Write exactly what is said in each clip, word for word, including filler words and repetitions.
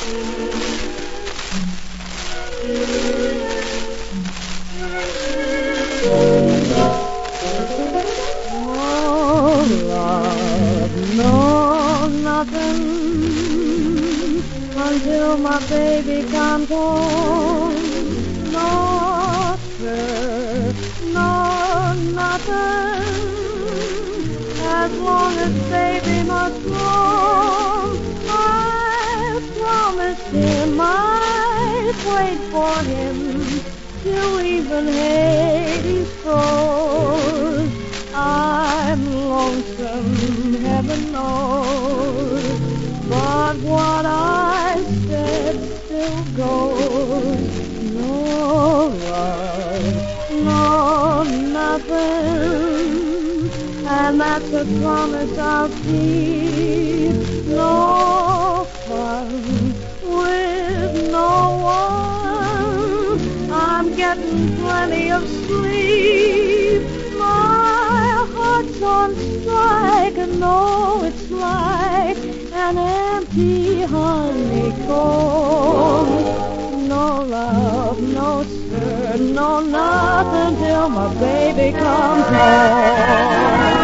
No, nothing until my baby comes home. No, sir, no, nothing as long as baby must roam. I promised him I'd wait for him till even Hades froze. I'm lonesome, heaven knows, but what I said still goes. No love, no nothing, and that's a promise I'll keep. No fun with no one, I'm getting plenty of sleep. My heart's on strike, I know it's like an empty honeycomb. No love, no sir, no nothing till my baby comes home.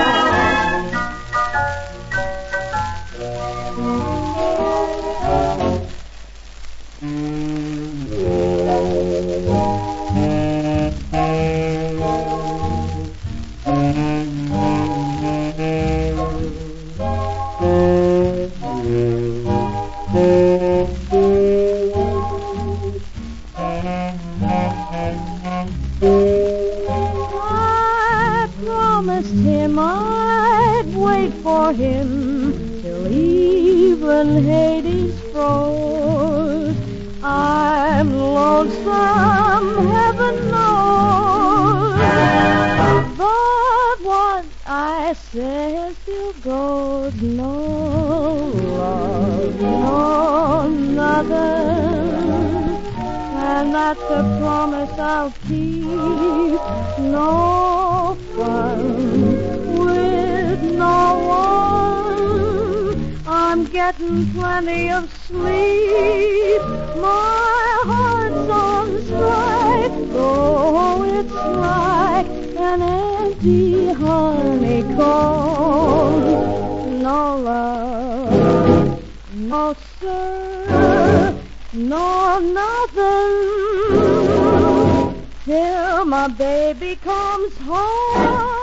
I promised him I'd wait for him till even Hades froze. I'm lonesome, heaven knows, but what I say still goes. No love, no nothing, and that's a promise I'll keep. No fun with no one, I'm getting plenty of sleep. My heart's on strike, though it's like an empty honeycomb. No love, no sir, no nothing till my baby comes home.